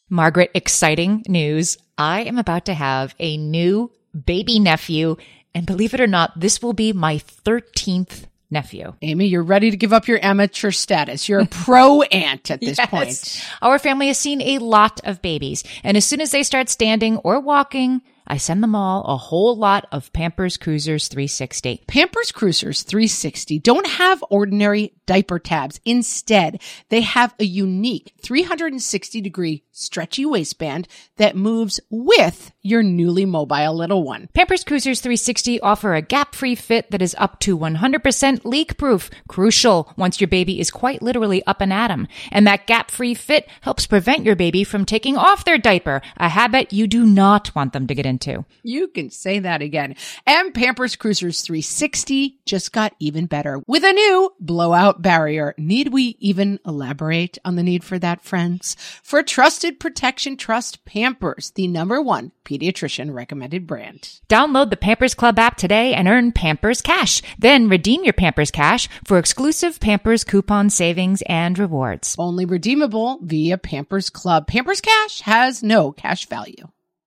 Margaret, exciting news. I am about to have a new baby nephew, and believe it or not, this will be my 13th nephew. Amy, you're ready to give up your amateur status. You're a pro aunt at this point. Our family has seen a lot of babies, and as soon as they start standing or walking, I send them all a whole lot of Pampers Cruisers 360. Pampers Cruisers 360 don't have ordinary diaper tabs. Instead, they have a unique 360-degree stretchy waistband that moves with your newly mobile little one. Pampers Cruisers 360 offer a gap-free fit that is up to 100% leak-proof. Crucial once your baby is quite literally up and at 'em. And that gap-free fit helps prevent your baby from taking off their diaper, a habit you do not want them to get into. You can say that again. And Pampers Cruisers 360 just got even better with a new blowout barrier. Need we even elaborate on the need for that, friends? For trusted protection, trust Pampers, the #1 pediatrician recommended brand. Download the Pampers Club app today and earn Pampers Cash. Then redeem your Pampers Cash for exclusive Pampers coupon savings and rewards. Only redeemable via Pampers Club. Pampers Cash has no cash value.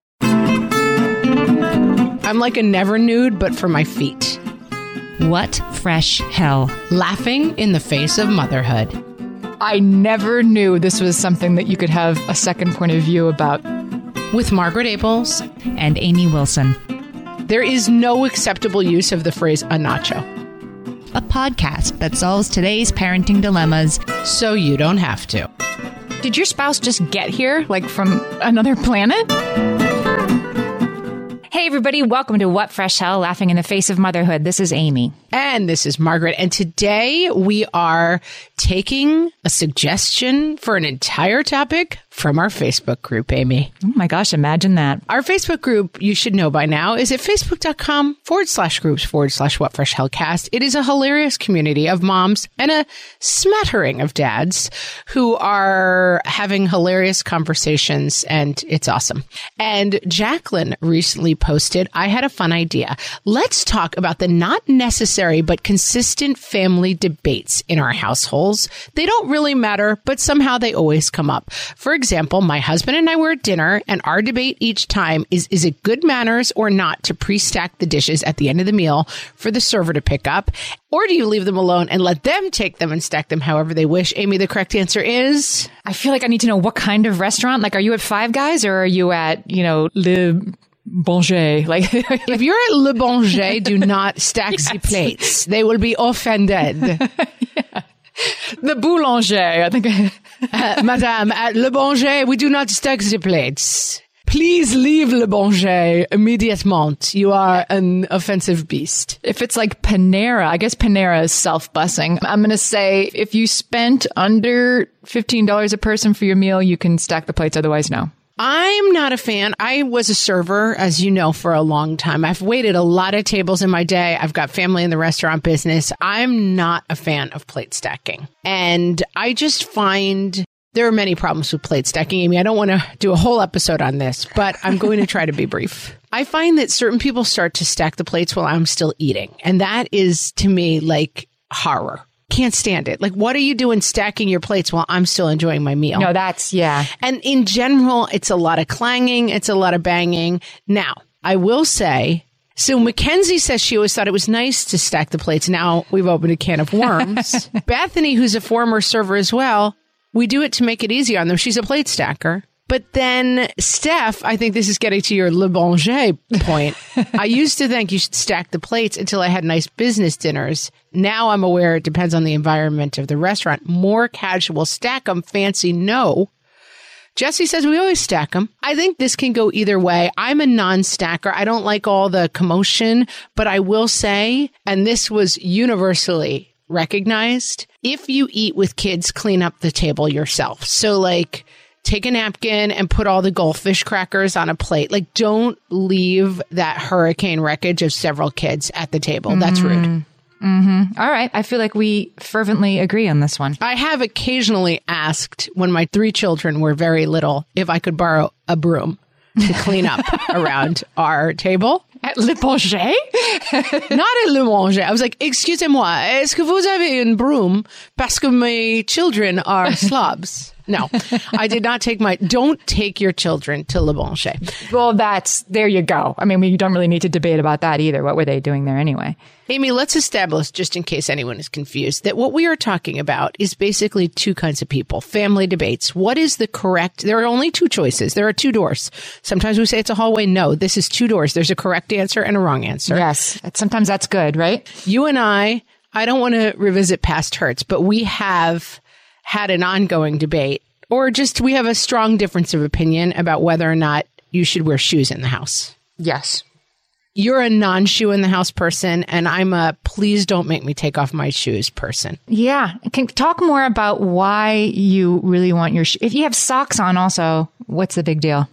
I'm like a never nude, but for my feet. What fresh hell. Laughing in the face of motherhood. I never knew this was something that you could have a second point of view about. With Margaret Aples and Amy Wilson. There is no acceptable use of the phrase a nacho. A podcast that solves today's parenting dilemmas so you don't have to. Did your spouse just get here, like from another planet? Hey, everybody. Welcome to What Fresh Hell, Laughing in the Face of Motherhood. This is Amy. And this is Margaret. And today we are taking a suggestion for an entire topic from our Facebook group, Amy. Oh my gosh, imagine that. Our Facebook group, you should know by now, is at facebook.com/groups/whatfreshhellcast. It is a hilarious community of moms and a smattering of dads who are having hilarious conversations, and it's awesome. And Jacqueline recently posted, I had a fun idea. Let's talk about the not necessary but consistent family debates in our households. They don't really matter, but somehow they always come up. For example, my husband and I were at dinner, and our debate each time is it good manners or not to pre-stack the dishes at the end of the meal for the server to pick up? Or do you leave them alone and let them take them and stack them however they wish? Amy, the correct answer is? I feel like I need to know what kind of restaurant. Like, are you at Five Guys or are you at, Le Bonger? Like, if you're at Le Bonger, do not stack the plates. They will be offended. Yeah. The Boulanger, I think. Madame, at Le Bonger, we do not stack the plates. Please leave Le Bonger immediately. You are an offensive beast. If it's like Panera, I guess Panera is self-busing. I'm going to say if you spent under $15 a person for your meal, you can stack the plates. Otherwise, no. I'm not a fan. I was a server, as you know, for a long time. I've waited a lot of tables in my day. I've got family in the restaurant business. I'm not a fan of plate stacking. And I just find there are many problems with plate stacking, Amy. I don't want to do a whole episode on this, but I'm going to try to be brief. I find that certain people start to stack the plates while I'm still eating. And that is, to me, like horror. Can't stand it. Like, what are you doing stacking your plates while I'm still enjoying my meal? No, yeah. And in general, it's a lot of clanging. It's a lot of banging. Now, I will say, so Mackenzie says she always thought it was nice to stack the plates. Now we've opened a can of worms. Bethany, who's a former server as well, we do it to make it easy on them. She's a plate stacker. But then Steph, I think this is getting to your Le Bonger point. I used to think you should stack the plates until I had nice business dinners. Now I'm aware it depends on the environment of the restaurant. More casual, stack them, fancy, no. Jesse says we always stack them. I think this can go either way. I'm a non-stacker. I don't like all the commotion, but I will say, and this was universally recognized, if you eat with kids, clean up the table yourself. So like, take a napkin and put all the goldfish crackers on a plate. Like, don't leave that hurricane wreckage of several kids at the table. That's rude. Mm-hmm. All right. I feel like we fervently agree on this one. I have occasionally asked when my 3 children were very little if I could borrow a broom to clean up around our table. At Le Bonger? Not at Le Bonger. I was like, excusez-moi, est-ce que vous avez une broom? Parce que my children are slobs. No, I did not don't take your children to Le Blanchet. Well, there you go. I mean, we don't really need to debate about that either. What were they doing there anyway? Amy, let's establish, just in case anyone is confused, that what we are talking about is basically two kinds of people. Family debates. What is the correct? There are only two choices. There are two doors. Sometimes we say it's a hallway. No, this is two doors. There's a correct answer and a wrong answer. Yes. Sometimes that's good, right? You and I don't want to revisit past hurts, but we have had an ongoing debate, or just we have a strong difference of opinion about whether or not you should wear shoes in the house. Yes. You're a non-shoe in the house person, and I'm a please don't make me take off my shoes person. Yeah. Can talk more about why you really want your if you have socks on also, what's the big deal?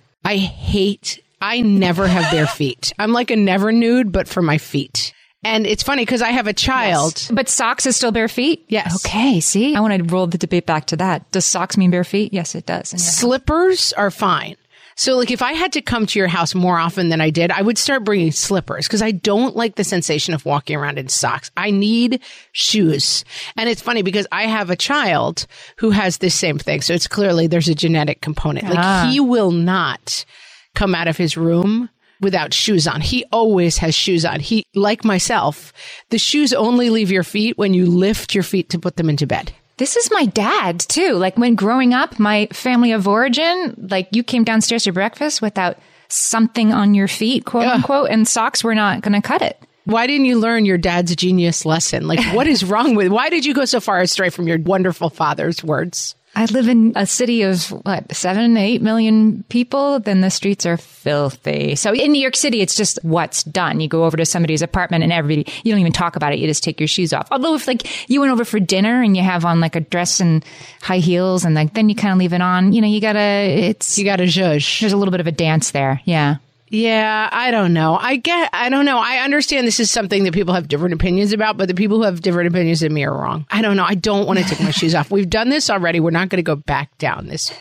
I never have bare feet. I'm like a never nude, but for my feet. And it's funny because I have a child. Yes. But socks is still bare feet? Yes. Okay, see? I want to roll the debate back to that. Does socks mean bare feet? Yes, it does. Slippers are fine. So like if I had to come to your house more often than I did, I would start bringing slippers because I don't like the sensation of walking around in socks. I need shoes. And it's funny because I have a child who has this same thing. So it's clearly there's a genetic component. Like he will not come out of his room without shoes on. He always has shoes on. He, like myself, the shoes only leave your feet when you lift your feet to put them into bed. This is my dad, too. Like when growing up, my family of origin, like you came downstairs to breakfast without something on your feet, quote unquote, and socks were not going to cut it. Why didn't you learn your dad's genius lesson? Like, what is wrong with, why did you go so far astray from your wonderful father's words? I live in a city of 7 to 8 million people. Then the streets are filthy. So in New York City, it's just what's done. You go over to somebody's apartment and you don't even talk about it. You just take your shoes off. Although if like you went over for dinner and you have on like a dress and high heels and like, then you kind of leave it on, you gotta zhuzh. There's a little bit of a dance there. Yeah. Yeah, I don't know. I don't know. I understand this is something that people have different opinions about, but the people who have different opinions than me are wrong. I don't know. I don't want to take my shoes off. We've done this already. We're not going to go back down this.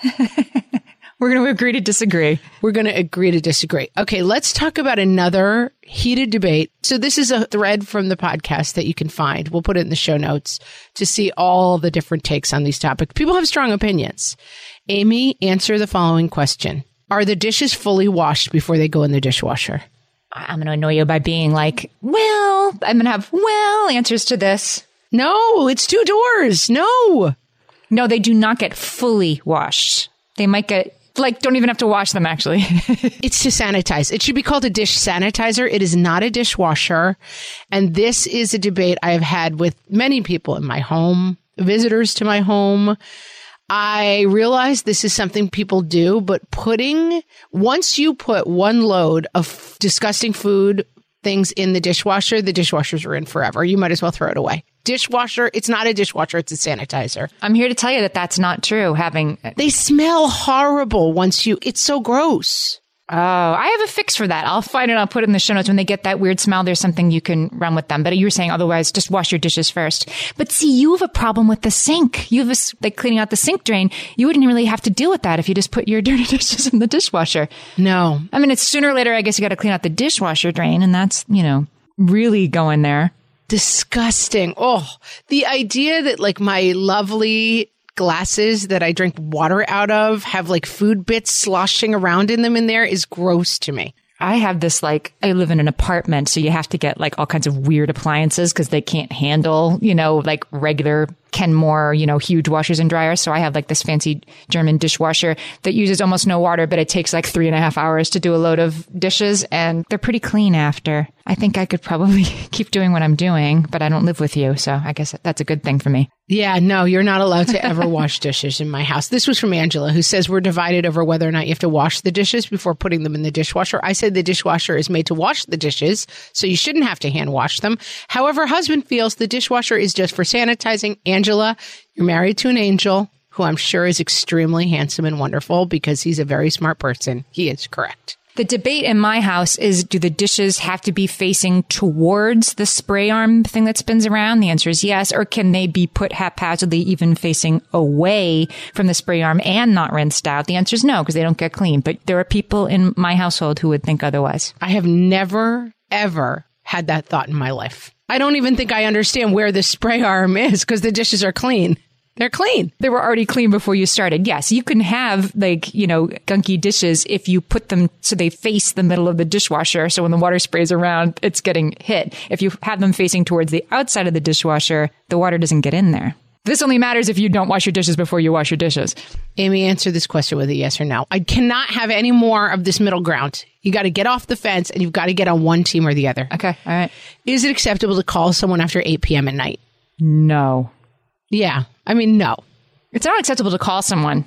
We're going to agree to disagree. We're going to agree to disagree. Okay, let's talk about another heated debate. So this is a thread from the podcast that you can find. We'll put it in the show notes to see all the different takes on these topics. People have strong opinions. Amy, answer the following question. Are the dishes fully washed before they go in the dishwasher? I'm going to annoy you by being like, I'm going to have answers to this. No, it's two doors. No, they do not get fully washed. They might get, don't even have to wash them, actually. It's to sanitize. It should be called a dish sanitizer. It is not a dishwasher. And this is a debate I have had with many people in my home, visitors to my home. I realize this is something people do, but once you put one load of disgusting food things in the dishwashers are in forever. You might as well throw it away. Dishwasher, it's not a dishwasher, it's a sanitizer. I'm here to tell you that that's not true. They smell horrible it's so gross. Oh, I have a fix for that. I'll find it. I'll put it in the show notes. When they get that weird smell, there's something you can run with them. But you were saying otherwise, just wash your dishes first. But see, you have a problem with the sink. You have cleaning out the sink drain. You wouldn't really have to deal with that if you just put your dirty dishes in the dishwasher. No. I mean, it's sooner or later, I guess you got to clean out the dishwasher drain. And that's, really going there. Disgusting. Oh, the idea that like my lovely glasses that I drink water out of have like food bits sloshing around in them in there is gross to me. I have this I live in an apartment, so you have to get all kinds of weird appliances because they can't handle, regular Kenmore, huge washers and dryers. So I have this fancy German dishwasher that uses almost no water, but it takes 3.5 hours to do a load of dishes and they're pretty clean after. I think I could probably keep doing what I'm doing, but I don't live with you. So I guess that's a good thing for me. Yeah, no, you're not allowed to ever wash dishes in my house. This was from Angela, who says we're divided over whether or not you have to wash the dishes before putting them in the dishwasher. I said the dishwasher is made to wash the dishes, so you shouldn't have to hand wash them. However, husband feels the dishwasher is just for sanitizing. Angela, you're married to an angel who I'm sure is extremely handsome and wonderful because he's a very smart person. He is correct. The debate in my house is, do the dishes have to be facing towards the spray arm thing that spins around? The answer is yes. Or can they be put haphazardly even facing away from the spray arm and not rinsed out? The answer is no, because they don't get clean. But there are people in my household who would think otherwise. I have never, ever had that thought in my life. I don't even think I understand where the spray arm is because the dishes are clean. They're clean. They were already clean before you started. Yes, you can have gunky dishes if you put them so they face the middle of the dishwasher. So when the water sprays around, it's getting hit. If you have them facing towards the outside of the dishwasher, the water doesn't get in there. This only matters if you don't wash your dishes before you wash your dishes. Amy, answer this question with a yes or no. I cannot have any more of this middle ground. You got to get off the fence and you've got to get on one team or the other. Okay. All right. Is it acceptable to call someone after 8 p.m. at night? No. Yeah. I mean, no. It's not acceptable to call someone.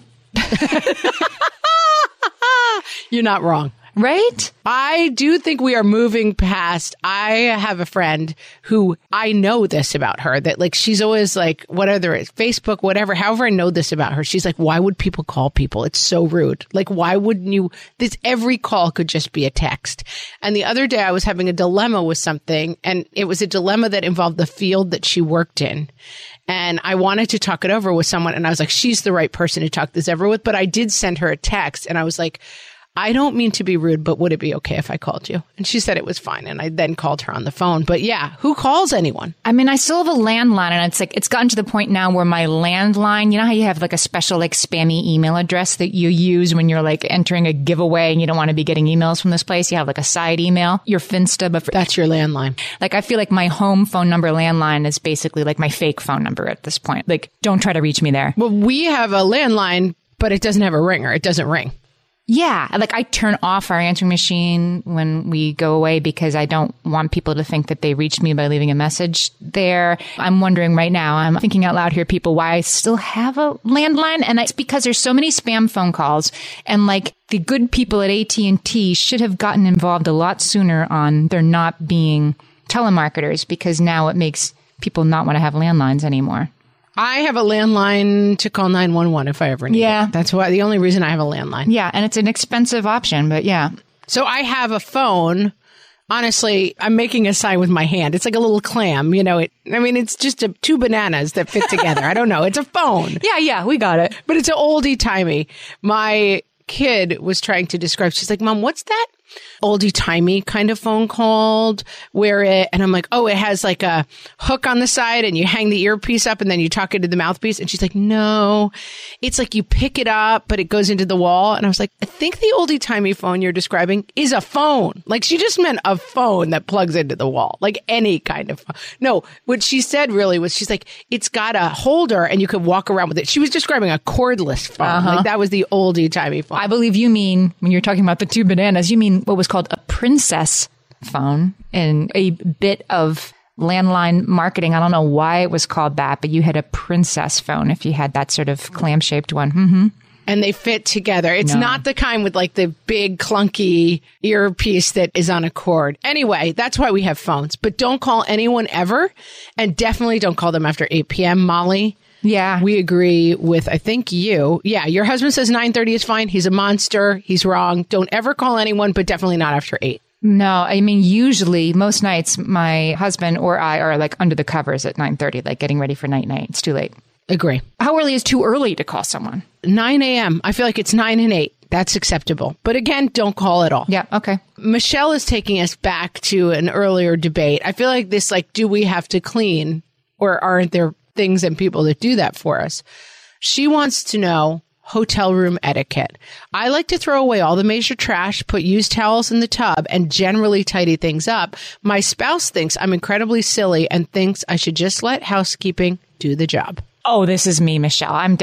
You're not wrong. Right? I do think we are moving past. I have a friend who I know this about her, that she's always whatever it's Facebook, whatever, however I know this about her. She's like, why would people call people? It's so rude. Why wouldn't you? Every call could just be a text. And the other day I was having a dilemma with something, and it was a dilemma that involved the field that she worked in. And I wanted to talk it over with someone. And I was like, she's the right person to talk this over with. But I did send her a text and I was like, I don't mean to be rude, but would it be okay if I called you? And she said it was fine. And I then called her on the phone. But yeah, who calls anyone? I mean, I still have a landline, and it's gotten to the point now where my landline, you know how you have a special spammy email address that you use when you're entering a giveaway and you don't want to be getting emails from this place? You have a side email, your Finsta. But that's your landline. I feel like my home phone number landline is basically my fake phone number at this point. Don't try to reach me there. Well, we have a landline, but it doesn't have a ringer. It doesn't ring. Yeah. I turn off our answering machine when we go away because I don't want people to think that they reached me by leaving a message there. I'm wondering right now, I'm thinking out loud here, people, why I still have a landline. And it's because there's so many spam phone calls, and the good people at AT&T should have gotten involved a lot sooner on there not being telemarketers, because now it makes people not want to have landlines anymore. I have a landline to call 911 if I ever need it. That's the only reason I have a landline. Yeah, and it's an expensive option, but yeah. So I have a phone. Honestly, I'm making a sign with my hand. It's like a little clam, it's just two bananas that fit together. I don't know. It's a phone. Yeah, we got it. But it's an oldie-timey. My kid was trying to describe, she's like, Mom, what's that oldie-timey kind of phone called? And I'm like, oh, it has a hook on the side and you hang the earpiece up and then you talk into the mouthpiece. And she's like, no, it's you pick it up, but it goes into the wall. And I was like, I think the oldie-timey phone you're describing is a phone. She just meant a phone that plugs into the wall, any kind of phone. No, what she said really was, she's like, it's got a holder and you could walk around with it. She was describing a cordless phone. Uh-huh. That was the oldie-timey phone. I believe you mean, when you're talking about the two bananas, you mean what was called a princess phone, and a bit of landline marketing. I don't know why it was called that, but you had a princess phone if you had that sort of clam-shaped one. Mm-hmm. And they fit together. It's not the kind with the big clunky earpiece that is on a cord. Anyway, that's why we have phones. But don't call anyone ever, and definitely don't call them after 8 p.m. Molly, yeah, we agree with, I think you. Yeah, your husband says 9:30 is fine. He's a monster. He's wrong. Don't ever call anyone, but definitely not after 8. No, I mean, usually most nights my husband or I are under the covers at 9:30, getting ready for night-night. It's too late. Agree. How early is too early to call someone? 9 a.m. I feel like it's 9 and 8. That's acceptable. But again, don't call at all. Yeah, okay. Michelle is taking us back to an earlier debate. I feel like this, do we have to clean, or aren't there things and people that do that for us? She wants to know hotel room etiquette. I like to throw away all the major trash, put used towels in the tub, and generally tidy things up. My spouse thinks I'm incredibly silly and thinks I should just let housekeeping do the job. Oh, this is me, Michelle. I'm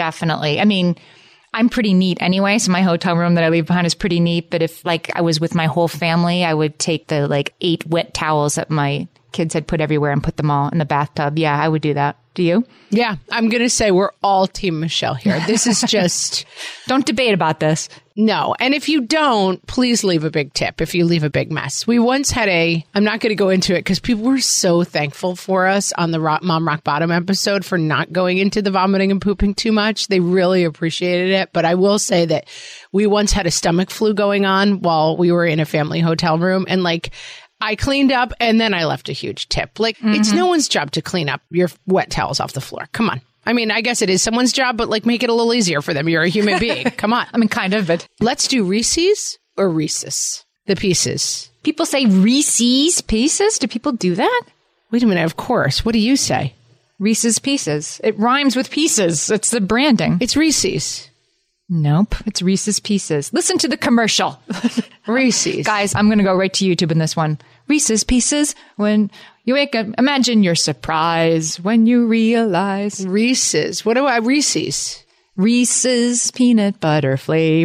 pretty neat anyway, so my hotel room that I leave behind is pretty neat. But if I was with my whole family, I would take the 8 wet towels that my kids had put everywhere and put them all in the bathtub. Yeah, I would do that. Do you? Yeah, I'm going to say we're all Team Michelle here. This is just... Don't debate about this. No. And if you don't, please leave a big tip if you leave a big mess. We once had I'm not going to go into it because people were so thankful for us on the Mom Rock Bottom episode for not going into the vomiting and pooping too much. They really appreciated it. But I will say that we once had a stomach flu going on while we were in a family hotel room. And I cleaned up and then I left a huge tip. It's no one's job to clean up your wet towels off the floor. Come on. I mean, I guess it is someone's job, but make it a little easier for them. You're a human being. Come on. I mean, kind of, but let's do Reese's or Reese's. The Pieces. People say Reese's Pieces. Do people do that? Wait a minute. Of course. What do you say? Reese's Pieces. It rhymes with pieces. It's the branding. It's Reese's. Nope. It's Reese's Pieces. Listen to the commercial. Reese's. Guys, I'm going to go right to YouTube in this one. Reese's Pieces. When you wake up, imagine your surprise when you realize. Reese's. What do I? Reese's. Reese's peanut butter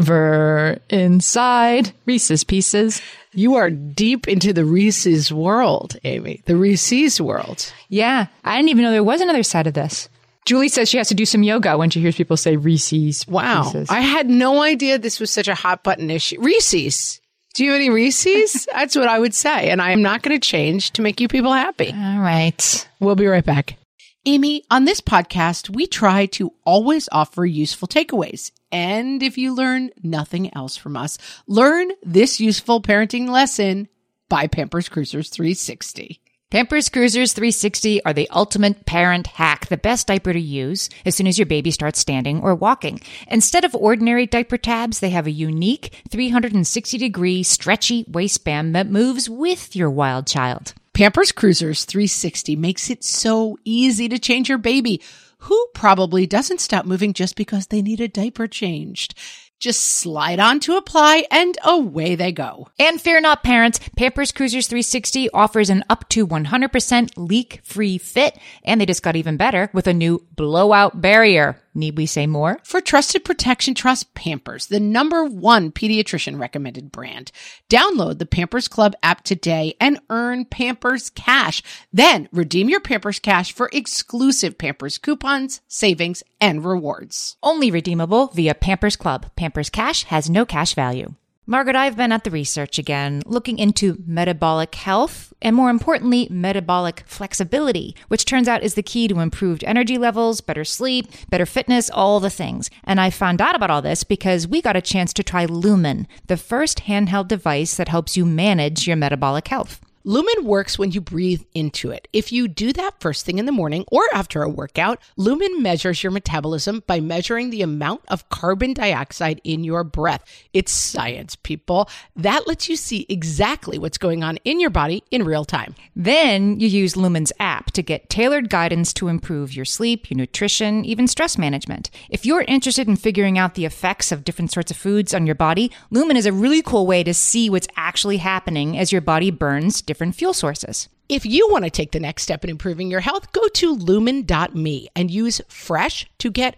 flavor inside Reese's Pieces. You are deep into the Reese's world, Amy. The Reese's world. Yeah. I didn't even know there was another side of this. Julie says she has to do some yoga when she hears people say Reese's. Wow. Pieces. I had no idea this was such a hot button issue. Reese's. Do you have any Reese's? That's what I would say. And I am not going to change to make you people happy. All right. We'll be right back. Amy, on this podcast, we try to always offer useful takeaways. And if you learn nothing else from us, learn this useful parenting lesson by Pampers Cruisers 360. Pampers Cruisers 360 are the ultimate parent hack, the best diaper to use as soon as your baby starts standing or walking. Instead of ordinary diaper tabs, they have a unique 360-degree stretchy waistband that moves with your wild child. Pampers Cruisers 360 makes it so easy to change your baby, who probably doesn't stop moving just because they need a diaper changed. Just slide on to apply and away they go. And fear not, parents, Pampers Cruisers 360 offers an up to 100% leak-free fit, and they just got even better with a new blowout barrier. Need we say more? For trusted protection, trust Pampers, the #1 pediatrician recommended brand. Download the Pampers Club app today and earn Pampers Cash. Then redeem your Pampers Cash for exclusive Pampers coupons, savings, and rewards. Only redeemable via Pampers Club. Pampers Cash has no cash value. Margaret, I've been at the research again, looking into metabolic health and, more importantly, metabolic flexibility, which turns out is the key to improved energy levels, better sleep, better fitness, all the things. And I found out about all this because we got a chance to try Lumen, the first handheld device that helps you manage your metabolic health. Lumen works when you breathe into it. If you do that first thing in the morning or after a workout, Lumen measures your metabolism by measuring the amount of carbon dioxide in your breath. It's science, people. That lets you see exactly what's going on in your body in real time. Then you use Lumen's app to get tailored guidance to improve your sleep, your nutrition, even stress management. If you're interested in figuring out the effects of different sorts of foods on your body, Lumen is a really cool way to see what's actually happening as your body burns different fuel sources. If you want to take the next step in improving your health, go to lumen.me and use FRESH to get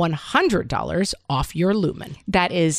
$100 off your Lumen. That is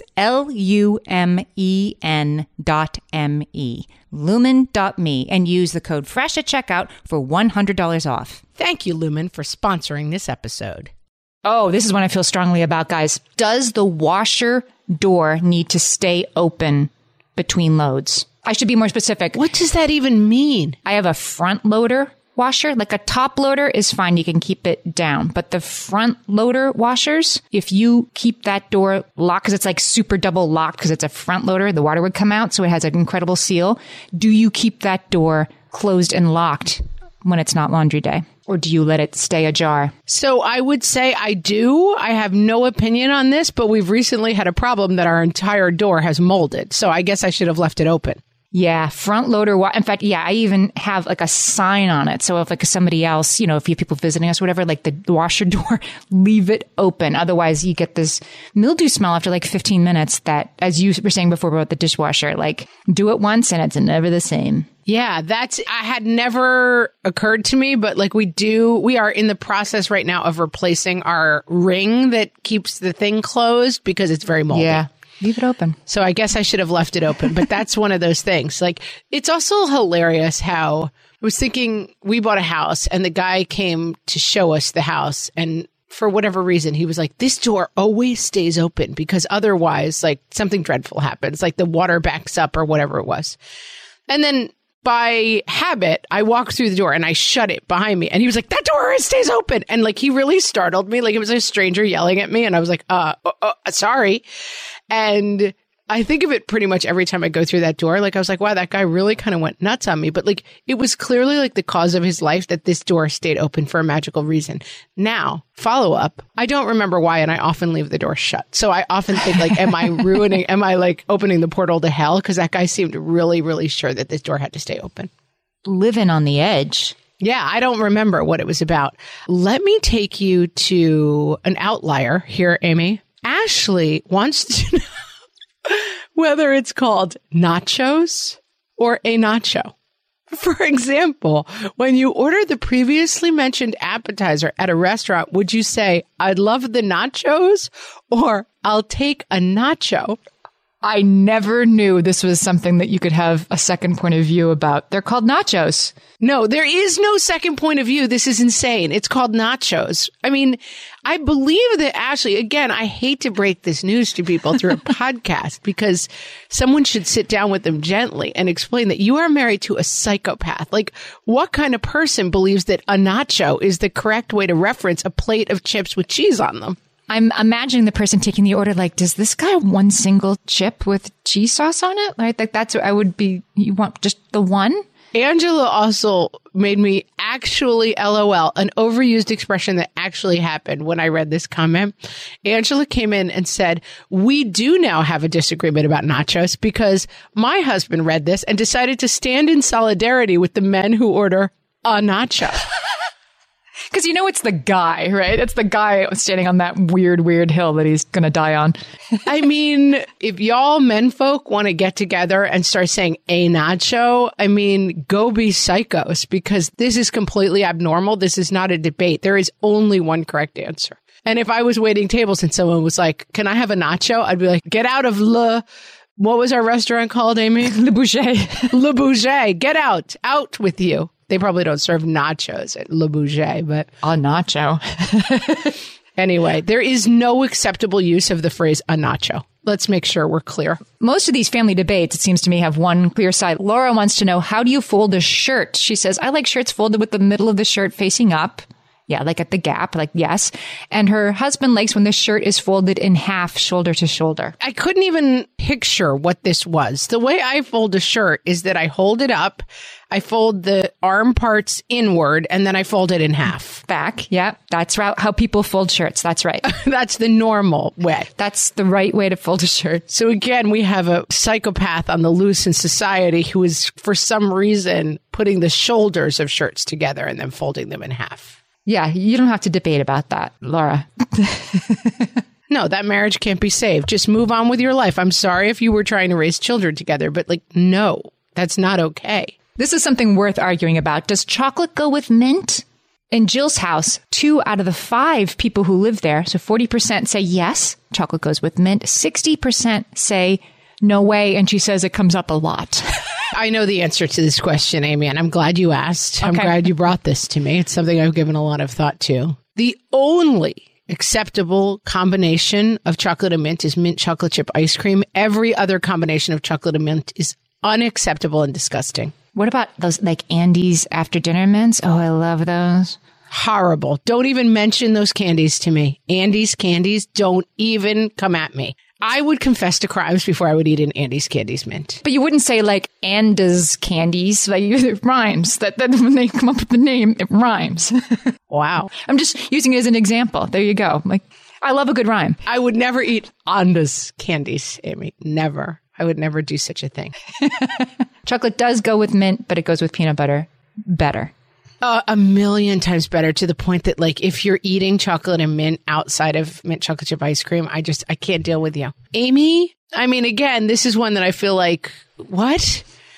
LUMEN.ME. Lumen.me, and use the code FRESH at checkout for $100 off. Thank you, Lumen, for sponsoring this episode. Oh, this is one I feel strongly about, guys. Does the washer door need to stay open between loads? I should be more specific. What does that even mean? I have a front loader washer. Like a top loader is fine. You can keep it down. But the front loader washers, if you keep that door locked, because it's like super double locked because it's a front loader, the water would come out. So it has an incredible seal. Do you keep that door closed and locked when it's not laundry day? Or do you let it stay ajar? So I would say I do. I have no opinion on this, but we've recently had a problem that our entire door has molded. So I guess I should have left it open. Yeah, front loader. In fact, yeah, I even have like a sign on it. So if like somebody else, you know, if you have people visiting us or whatever, like the washer door, leave it open. Otherwise you get this mildew smell after like 15 minutes that, as you were saying before about the dishwasher, like do it once and it's never the same. Yeah, I had never occurred to me, but like we are in the process right now of replacing our ring that keeps the thing closed because it's very moldy. Yeah. Leave it open. So I guess I should have left it open, but that's one of those things. Like, it's also hilarious how I was thinking we bought a house and the guy came to show us the house. And for whatever reason, he was like, this door always stays open because otherwise, like, something dreadful happens, like the water backs up or whatever it was. And then by habit, I walked through the door and I shut it behind me. And he was like, that door stays open. And like, he really startled me. Like, it was a stranger yelling at me. And I was like, sorry. And I think of it pretty much every time I go through that door. Like, I was like, wow, that guy really kind of went nuts on me. But like, it was clearly like the cause of his life that this door stayed open for a magical reason. Now, follow up. I don't remember why. And I often leave the door shut. So I often think like, am I like opening the portal to hell? Because that guy seemed really, really sure that this door had to stay open. Living on the edge. Yeah, I don't remember what it was about. Let me take you to an outlier here, Amy. Ashley wants to know whether it's called nachos or a nacho. For example, when you order the previously mentioned appetizer at a restaurant, would you say, I'd love the nachos, or I'll take a nacho? I never knew this was something that you could have a second point of view about. They're called nachos. No, there is no second point of view. This is insane. It's called nachos. I mean, I believe that Ashley, again, I hate to break this news to people through a podcast because someone should sit down with them gently and explain that you are married to a psychopath. Like, what kind of person believes that a nacho is the correct way to reference a plate of chips with cheese on them? I'm imagining the person taking the order like, does this guy have one single chip with cheese sauce on it? Like that's what I would be. You want just the one? Angela also made me actually LOL, an overused expression that actually happened when I read this comment. Angela came in and said, we do now have a disagreement about nachos because my husband read this and decided to stand in solidarity with the men who order a nacho. Because it's the guy, right? It's the guy standing on that weird hill that he's going to die on. I mean, if y'all menfolk want to get together and start saying a nacho, I mean, go be psychos because this is completely abnormal. This is not a debate. There is only one correct answer. And if I was waiting tables and someone was like, can I have a nacho? I'd be like, get out of what was our restaurant called, Amy? Le Bouger. Le Bouger. Get out. Out with you. They probably don't serve nachos at Le Bouger, but... A nacho. Anyway, there is no acceptable use of the phrase a nacho. Let's make sure we're clear. Most of these family debates, it seems to me, have one clear side. Laura wants to know, how do you fold a shirt? She says, I like shirts folded with the middle of the shirt facing up. Yeah, like at the gap, like yes. And her husband likes when the shirt is folded in half, shoulder to shoulder. I couldn't even picture what this was. The way I fold a shirt is that I hold it up, I fold the arm parts inward, and then I fold it in half. Back, yeah. That's how people fold shirts. That's right. That's the normal way. That's the right way to fold a shirt. So again, we have a psychopath on the loose in society who is, for some reason, putting the shoulders of shirts together and then folding them in half. Yeah, you don't have to debate about that, Laura. No, that marriage can't be saved. Just move on with your life. I'm sorry if you were trying to raise children together, but no, that's not okay. This is something worth arguing about. Does chocolate go with mint? In Jill's house, 2 out of the 5 people who live there, so 40% say yes, chocolate goes with mint. 60% say no way, and she says it comes up a lot. I know the answer to this question, Amy, and I'm glad you asked. Okay. I'm glad you brought this to me. It's something I've given a lot of thought to. The only acceptable combination of chocolate and mint is mint chocolate chip ice cream. Every other combination of chocolate and mint is unacceptable and disgusting. What about those like Andes after dinner mints? Oh, I love those. Horrible. Don't even mention those candies to me. Andes candies, don't even come at me. I would confess to crimes before I would eat an Andes Candies mint. But you wouldn't say like Andes candies. Like it rhymes. That when they come up with the name, it rhymes. Wow. I'm just using it as an example. There you go. Like I love a good rhyme. I would never eat Andes candies, Amy. Never. I would never do such a thing. Chocolate does go with mint, but it goes with peanut butter better. A million times better, to the point that if you're eating chocolate and mint outside of mint chocolate chip ice cream, I can't deal with you. Amy, I mean, again, this is one that I feel like, what?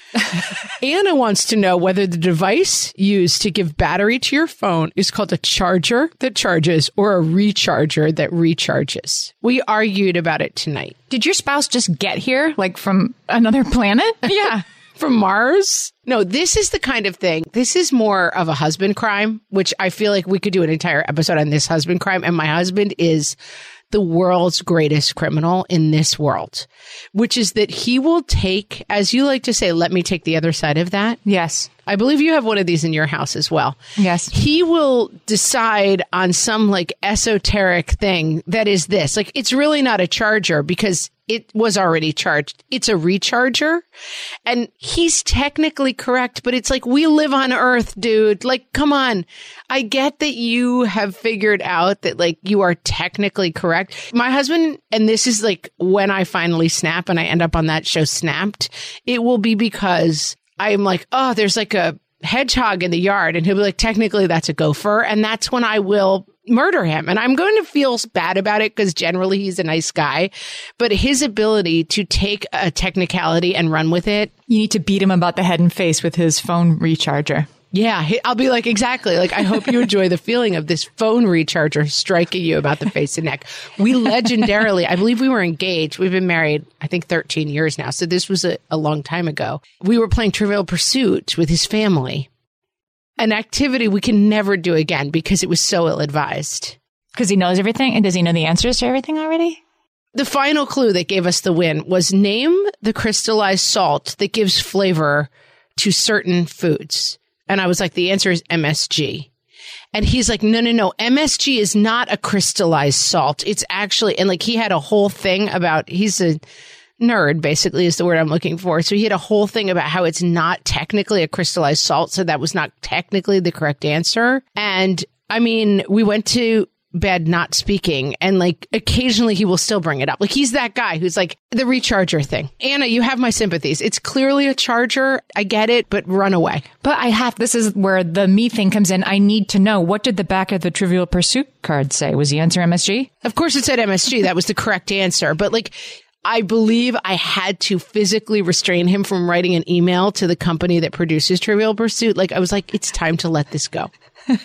Anna wants to know whether the device used to give battery to your phone is called a charger that charges or a recharger that recharges. We argued about it tonight. Did your spouse just get here, like from another planet? Yeah. From Mars? No, this is the kind of thing. This is more of a husband crime, which I feel like we could do an entire episode on this husband crime. And my husband is the world's greatest criminal in this world, which is that he will take, as you like to say, let me take the other side of that. Yes. I believe you have one of these in your house as well. Yes. He will decide on some esoteric thing that is this. It's really not a charger because it was already charged. It's a recharger. And he's technically correct, but it's we live on Earth, dude. Come on. I get that you have figured out that you are technically correct. My husband, and this is when I finally snap and I end up on that show Snapped, it will be because I'm oh, there's a hedgehog in the yard, and he'll be like, technically that's a gopher. And that's when I will murder him. And I'm going to feel bad about it because generally he's a nice guy. But his ability to take a technicality and run with it. You need to beat him about the head and face with his phone recharger. Yeah, I'll be like, exactly. Like, I hope you enjoy the feeling of this phone recharger striking you about the face and neck. We legendarily, I believe we were engaged. We've been married, I think, 13 years now. So this was a long time ago. We were playing Trivial Pursuit with his family. An activity we can never do again because it was so ill-advised. Because he knows everything? And does he know the answers to everything already? The final clue that gave us the win was name the crystallized salt that gives flavor to certain foods. And I was like, the answer is MSG. And he's like, no. MSG is not a crystallized salt. It's actually, and like he had a whole thing about, he's a nerd, basically, is the word I'm looking for. So he had a whole thing about how it's not technically a crystallized salt. So that was not technically the correct answer. And I mean, we went to bed not speaking, and like occasionally he will still bring it up. Like he's that guy who's like, the recharger thing. Anna, you have my sympathies. It's clearly a charger. I get it, but run away. But this is where the me thing comes in. I need to know, what did the back of the Trivial Pursuit card say? Was the answer MSG? Of course it said MSG. That was the correct answer. But like, I believe I had to physically restrain him from writing an email to the company that produces Trivial Pursuit. Like, I was like, it's time to let this go.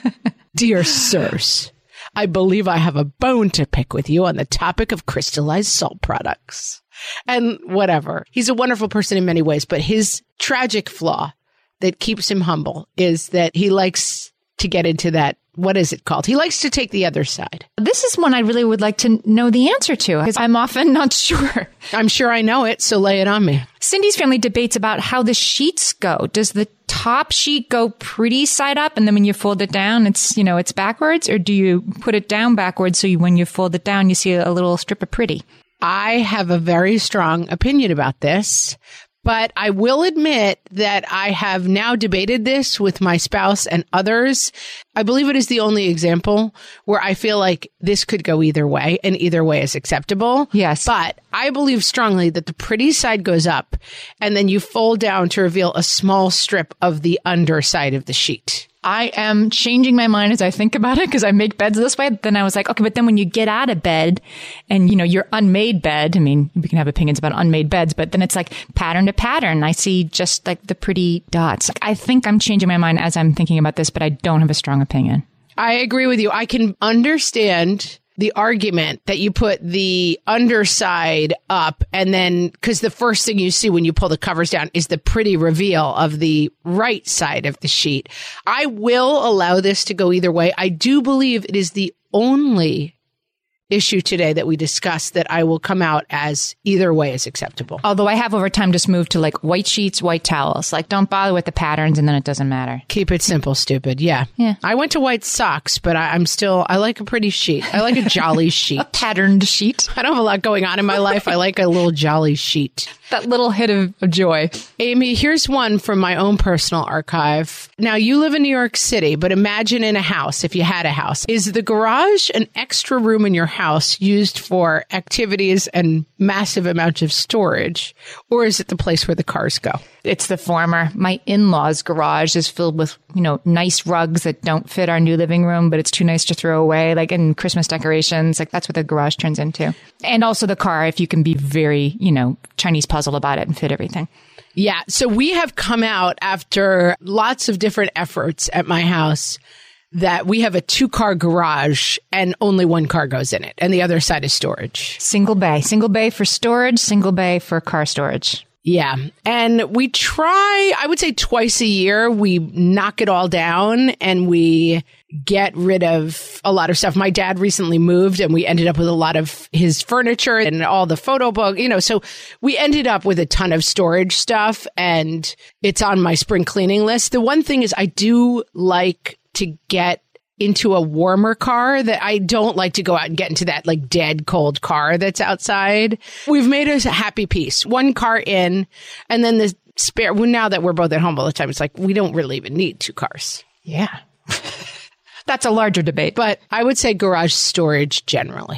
Dear sirs, I believe I have a bone to pick with you on the topic of crystallized salt products. And whatever. He's a wonderful person in many ways, but his tragic flaw that keeps him humble is that he likes to get into that. What is it called? He likes to take the other side. This is one I really would like to know the answer to, because I'm often not sure. I'm sure I know it, so lay it on me. Cindy's family debates about how the sheets go. Does the top sheet go pretty side up, and then when you fold it down, it's backwards? Or do you put it down backwards so when you fold it down, you see a little strip of pretty? I have a very strong opinion about this. But I will admit that I have now debated this with my spouse and others. I believe it is the only example where I feel like this could go either way, and either way is acceptable. Yes. But I believe strongly that the pretty side goes up, and then you fold down to reveal a small strip of the underside of the sheet. I am changing my mind as I think about it, because I make beds this way. Then I was like, okay, but then when you get out of bed and, your unmade bed, I mean, we can have opinions about unmade beds, but then it's like pattern to pattern. I see just like the pretty dots. I think I'm changing my mind as I'm thinking about this, but I don't have a strong opinion. I agree with you. I can understand the argument that you put the underside up, and then, because the first thing you see when you pull the covers down is the pretty reveal of the right side of the sheet. I will allow this to go either way. I do believe it is the only issue today that we discussed that I will come out as either way is acceptable. Although I have over time just moved to like white sheets, white towels. Like, don't bother with the patterns, and then it doesn't matter. Keep it simple, stupid. Yeah. I went to white socks, but I like a pretty sheet. I like a jolly sheet. A patterned sheet. I don't have a lot going on in my life. I like a little jolly sheet. That little hit of joy. Amy, here's one from my own personal archive. Now, you live in New York City, but imagine in a house, if you had a house. Is the garage an extra room in your house used for activities and massive amounts of storage? Or is it the place where the cars go? It's the former. My in-laws' garage is filled with, nice rugs that don't fit our new living room, but it's too nice to throw away, like in Christmas decorations. Like, that's what the garage turns into. And also the car, if you can be very, Chinese puzzle about it and fit everything. Yeah. So we have come out after lots of different efforts at my house that we have a 2-car garage and only 1 car goes in it. And the other side is storage. Single bay for storage, single bay for car storage. Yeah. And we try, I would say twice a year, we knock it all down and we get rid of a lot of stuff. My dad recently moved and we ended up with a lot of his furniture and all the photo book, so we ended up with a ton of storage stuff, and it's on my spring cleaning list. The one thing is I do like to get into a warmer car, that I don't like to go out and get into that like dead cold car that's outside. We've made a happy piece. 1 car in, and then the spare. Well, now that we're both at home all the time, it's like we don't really even need 2 cars. Yeah. That's a larger debate. But I would say garage storage generally.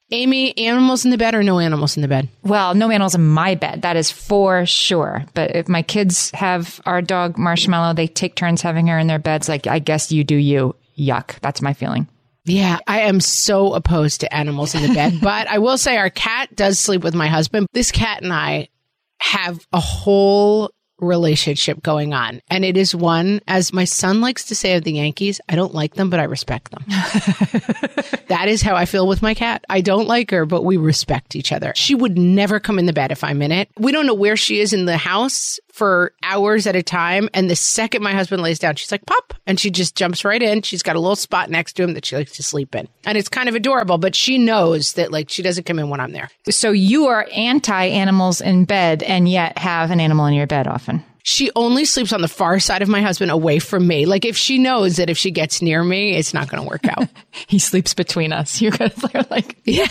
Amy, animals in the bed or no animals in the bed? Well, no animals in my bed. That is for sure. But if my kids have our dog Marshmallow, they take turns having her in their beds. Like, I guess you do you. Yuck. That's my feeling. Yeah, I am so opposed to animals in the bed. But I will say our cat does sleep with my husband. This cat and I have a whole relationship going on. And it is one, as my son likes to say of the Yankees, I don't like them, but I respect them. That is how I feel with my cat. I don't like her, but we respect each other. She would never come in the bed if I'm in it. We don't know where she is in the house for hours at a time. And the second my husband lays down, she's like, pop. And she just jumps right in. She's got a little spot next to him that she likes to sleep in. And it's kind of adorable, but she knows that like she doesn't come in when I'm there. So you are anti-animals in bed and yet have an animal in your bed often. She only sleeps on the far side of my husband away from me. Like if she knows that if she gets near me, it's not going to work out. He sleeps between us. You're like, yeah.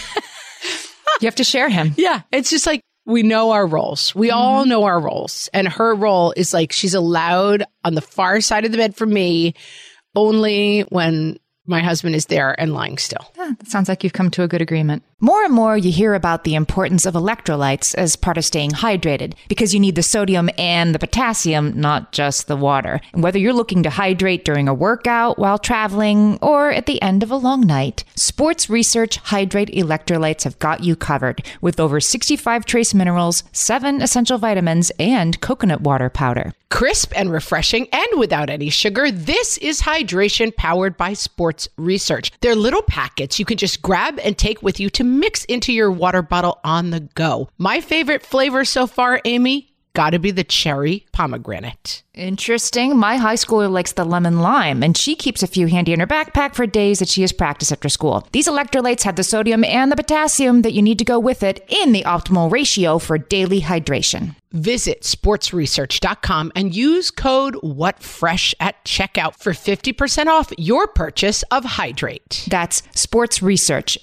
You have to share him. Yeah. It's just like, we know our roles. We all know our roles. And her role is like, she's allowed on the far side of the bed from me only when my husband is there and lying still. That sounds like you've come to a good agreement. More and more, you hear about the importance of electrolytes as part of staying hydrated because you need the sodium and the potassium, not just the water. And whether you're looking to hydrate during a workout, while traveling, or at the end of a long night, Sports Research Hydrate Electrolytes have got you covered with over 65 trace minerals, 7 essential vitamins, and coconut water powder. Crisp and refreshing and without any sugar, this is hydration powered by Sports Research. They're little packets you can just grab and take with you to mix into your water bottle on the go. My favorite flavor so far, Amy, gotta be the cherry pomegranate. Interesting. My high schooler likes the lemon lime, and she keeps a few handy in her backpack for days that she has practice after school. These electrolytes have the sodium and the potassium that you need to go with it in the optimal ratio for daily hydration. Visit sportsresearch.com and use code WhatFresh at checkout for 50% off your purchase of Hydrate. That's Sports Research,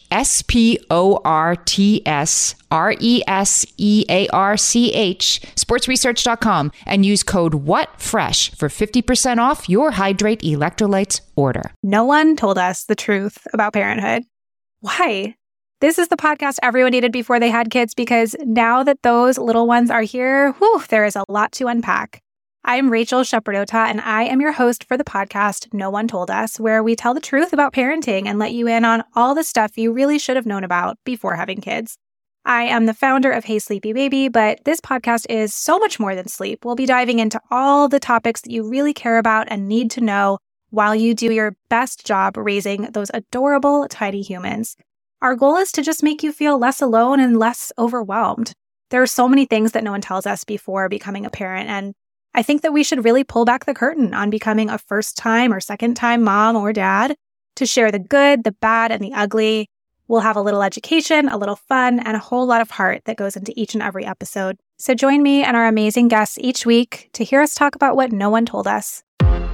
SportsResearch, sportsresearch.com, and use code WhatFresh for 50% off your Hydrate electrolytes order. No one told us the truth about parenthood. Why? This is the podcast everyone needed before they had kids because now that those little ones are here, there is a lot to unpack. I'm Rachel Shepardota, and I am your host for the podcast No One Told Us, where we tell the truth about parenting and let you in on all the stuff you really should have known about before having kids. I am the founder of Hey Sleepy Baby, but this podcast is so much more than sleep. We'll be diving into all the topics that you really care about and need to know while you do your best job raising those adorable tiny humans. Our goal is to just make you feel less alone and less overwhelmed. There are so many things that no one tells us before becoming a parent, and I think that we should really pull back the curtain on becoming a first-time or second-time mom or dad to share the good, the bad, and the ugly. We'll have a little education, a little fun, and a whole lot of heart that goes into each and every episode. So join me and our amazing guests each week to hear us talk about what no one told us.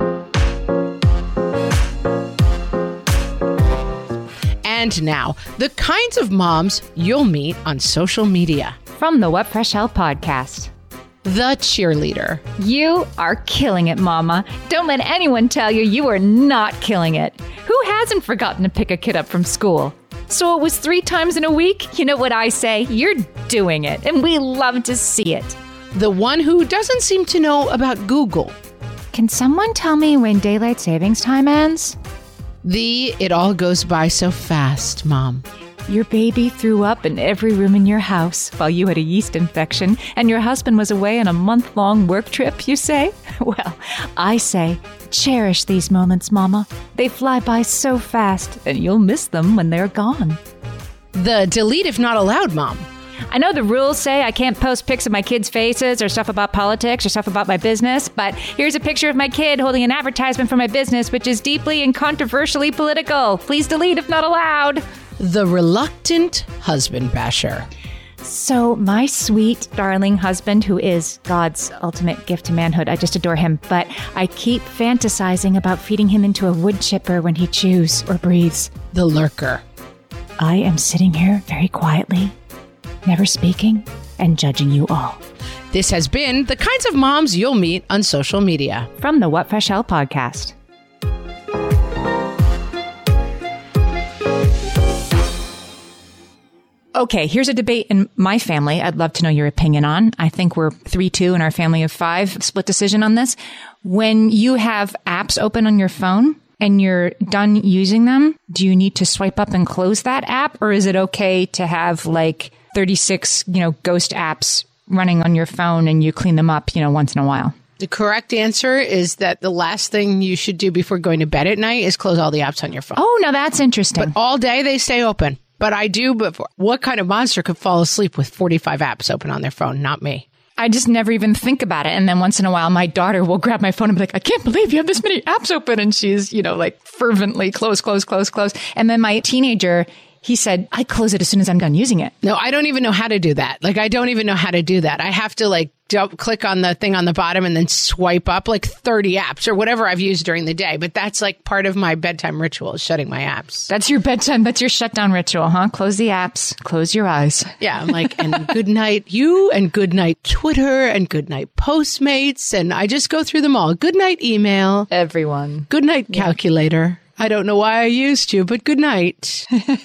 And now, the kinds of moms you'll meet on social media. From the What Fresh Hell podcast. The cheerleader. You are killing it, Mama. Don't let anyone tell you you are not killing it. Who hasn't forgotten to pick a kid up from school? So it was 3 times in a week? You know what I say? You're doing it, and we love to see it. The one who doesn't seem to know about Google. Can someone tell me when daylight savings time ends? The it all goes by so fast, Mom. Your baby threw up in every room in your house while you had a yeast infection and your husband was away on a month-long work trip, you say? Well, I say, cherish these moments, Mama. They fly by so fast and you'll miss them when they're gone. The delete if not allowed, Mom. I know the rules say I can't post pics of my kids' faces or stuff about politics or stuff about my business, but here's a picture of my kid holding an advertisement for my business, which is deeply and controversially political. Please delete if not allowed. The reluctant husband basher. So my sweet, darling husband, who is God's ultimate gift to manhood, I just adore him, but I keep fantasizing about feeding him into a wood chipper when he chews or breathes. The lurker. I am sitting here very quietly, never speaking, and judging you all. This has been the kinds of moms you'll meet on social media. From the What Fresh Hell podcast. Okay, here's a debate in my family I'd love to know your opinion on. I think we're 3-2 in our family of 5, split decision on this. When you have apps open on your phone and you're done using them, do you need to swipe up and close that app? Or is it okay to have like 36, ghost apps running on your phone and you clean them up, once in a while? The correct answer is that the last thing you should do before going to bed at night is close all the apps on your phone. Oh, now that's interesting. But all day they stay open. But I do, but what kind of monster could fall asleep with 45 apps open on their phone? Not me. I just never even think about it. And then once in a while, my daughter will grab my phone and be like, I can't believe you have this many apps open. And she's, like fervently close. And then my teenager, he said, I close it as soon as I'm done using it. No, I don't even know how to do that. Like, I don't even know how to do that. I have to click on the thing on the bottom and then swipe up like 30 apps or whatever I've used during the day. But that's like part of my bedtime ritual is shutting my apps. That's your bedtime. That's your shutdown ritual, huh? Close the apps, close your eyes. Yeah. I'm like, and good night you, and good night Twitter, and good night Postmates. And I just go through them all. Good night email. Everyone. Good night calculator. I don't know why I used you, but good night.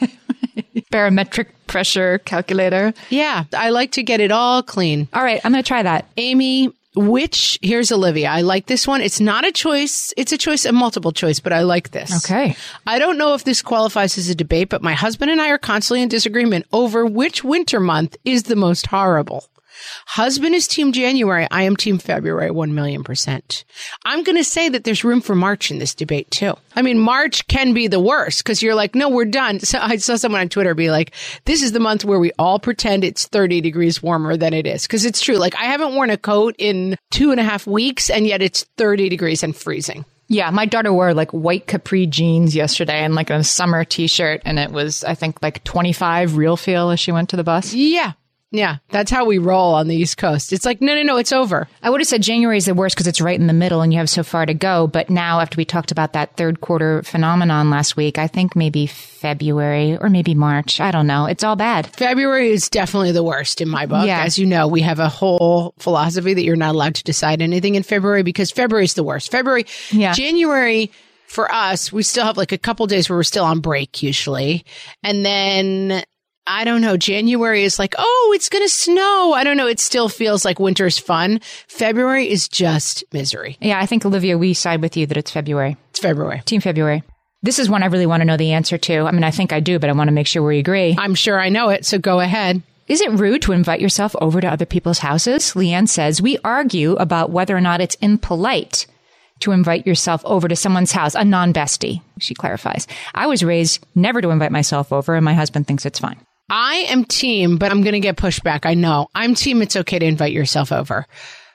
Barometric pressure calculator. Yeah, I like to get it all clean. All right, I'm going to try that. Amy, here's Olivia. I like this one. It's not a choice. It's a choice, a multiple choice, but I like this. Okay. I don't know if this qualifies as a debate, but my husband and I are constantly in disagreement over which winter month is the most horrible. Husband is team January. I am team February, 1,000,000%. I'm going to say that there's room for March in this debate too. I mean, March can be the worst because you're like, no, we're done. So I saw someone on Twitter be like, this is the month where we all pretend it's 30 degrees warmer than it is. Because it's true. Like, I haven't worn a coat in 2.5 weeks and yet it's 30 degrees and freezing. Yeah, my daughter wore like white capri jeans yesterday and like a summer t-shirt. And it was, I think, like 25 real feel as she went to the bus. Yeah. Yeah, that's how we roll on the East Coast. It's like, no, it's over. I would have said January is the worst because it's right in the middle and you have so far to go. But now, after we talked about that third quarter phenomenon last week, I think maybe February or maybe March. I don't know. It's all bad. February is definitely the worst in my book. Yeah. As you know, we have a whole philosophy that you're not allowed to decide anything in February because February is the worst. January, for us, we still have like a couple days where we're still on break usually. And then I don't know. January is like, oh, it's going to snow. I don't know. It still feels like winter's fun. February is just misery. Yeah, I think, Olivia, we side with you that it's February. It's February. Team February. This is one I really want to know the answer to. I mean, I think I do, but I want to make sure we agree. I'm sure I know it, so go ahead. Is it rude to invite yourself over to other people's houses? Leanne says, we argue about whether or not it's impolite to invite yourself over to someone's house, a non-bestie, she clarifies. I was raised never to invite myself over, and my husband thinks it's fine. I am team, but I'm going to get pushback. I know. I'm team. It's okay to invite yourself over.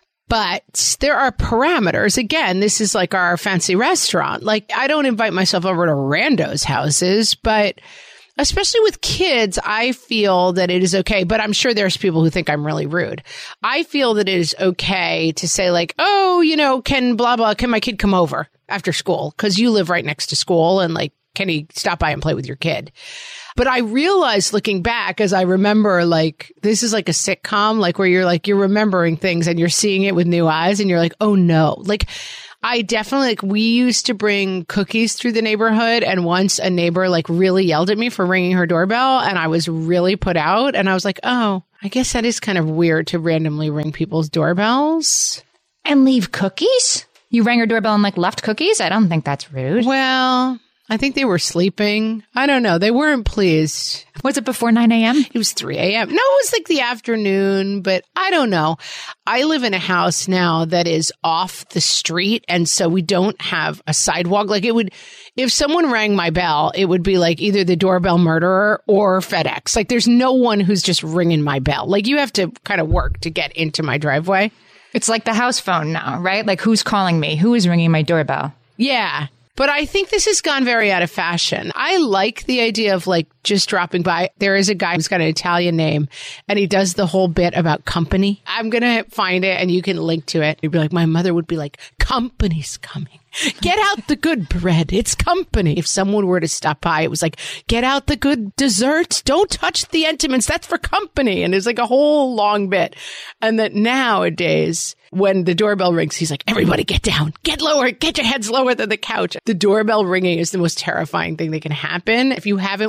But there are parameters. Again, this is like our fancy restaurant. Like, I don't invite myself over to randos' houses, but especially with kids, I feel that it is okay. But I'm sure there's people who think I'm really rude. I feel that it is okay to say like, oh, can my kid come over after school? Because you live right next to school and like, can he stop by and play with your kid? But I realized looking back as I remember, like, this is like a sitcom, like where you're remembering things and you're seeing it with new eyes and you're like, oh no. Like, I definitely, we used to bring cookies through the neighborhood. And once a neighbor like really yelled at me for ringing her doorbell and I was really put out. And I was like, oh, I guess that is kind of weird to randomly ring people's doorbells. And leave cookies? You rang her doorbell and like left cookies? I don't think that's rude. Well, I think they were sleeping. I don't know. They weren't pleased. Was it before 9 a.m.? It was 3 a.m. No, it was like the afternoon, but I don't know. I live in a house now that is off the street. And so we don't have a sidewalk. Like if someone rang my bell, it would be like either the doorbell murderer or FedEx. Like there's no one who's just ringing my bell. Like you have to kind of work to get into my driveway. It's like the house phone now, right? Like who's calling me? Who is ringing my doorbell? Yeah. But I think this has gone very out of fashion. I like the idea of like just dropping by. There is a guy who's got an Italian name and he does the whole bit about company. I'm going to find it and you can link to it. You'd be like, my mother would be like, company's coming. Get out the good bread. It's company. If someone were to stop by, it was like, get out the good desserts. Don't touch the Entenmann's. That's for company. And it's like a whole long bit. And that nowadays, when the doorbell rings, he's like, everybody get down, get lower, get your heads lower than the couch. The doorbell ringing is the most terrifying thing that can happen. If you haven't watched it,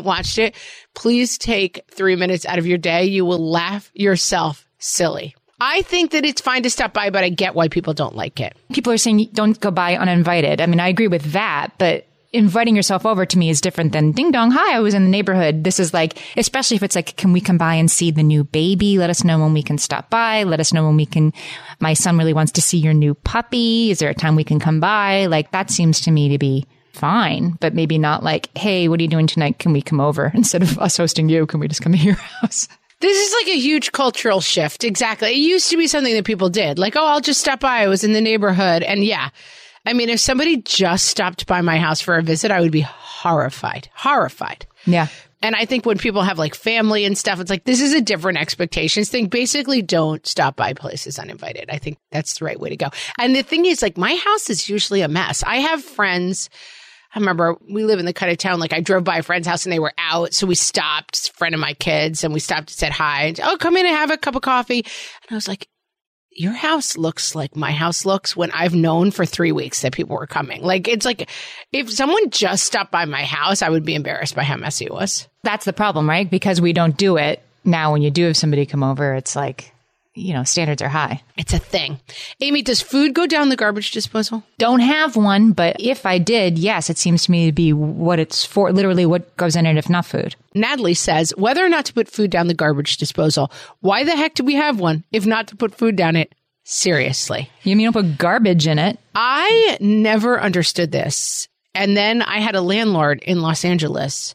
it, please take 3 minutes out of your day. You will laugh yourself silly. I think that it's fine to stop by, but I get why people don't like it. People are saying don't go by uninvited. I mean, I agree with that, but inviting yourself over to me is different than ding dong, hi, I was in the neighborhood. This is like, especially if it's like, can we come by and see the new baby? Let us know when we can stop by. Let us know when we can, my son really wants to see your new puppy. Is there a time we can come by? Like, that seems to me to be fine, but maybe not like, hey, what are you doing tonight? Can we come over? Instead of us hosting you, can we just come to your house? This is like a huge cultural shift. Exactly. It used to be something that people did. Like, oh, I'll just stop by. I was in the neighborhood. And yeah, I mean, if somebody just stopped by my house for a visit, I would be horrified. Yeah. And I think when people have like family and stuff, it's like, this is a different expectations thing. Basically, don't stop by places uninvited. I think that's the right way to go. And the thing is, like, my house is usually a mess. I have friends. I remember we live in the kind of town, like I drove by a friend's house and they were out. So we stopped, a friend of my kids, and we stopped and said hi. And, oh, come in and have a cup of coffee. And I was like, your house looks like my house looks when I've known for 3 weeks that people were coming. Like, it's like if someone just stopped by my house, I would be embarrassed by how messy it was. That's the problem, right? Because we don't do it. Now, when you do have somebody come over, it's like, you know, standards are high. It's a thing. Amy, does food go down the garbage disposal? Don't have one, but if I did, yes, it seems to me to be what it's for, literally what goes in it if not food. Natalie says, whether or not to put food down the garbage disposal, why the heck do we have one if not to put food down it? Seriously. You mean you don't put garbage in it? I never understood this. And then I had a landlord in Los Angeles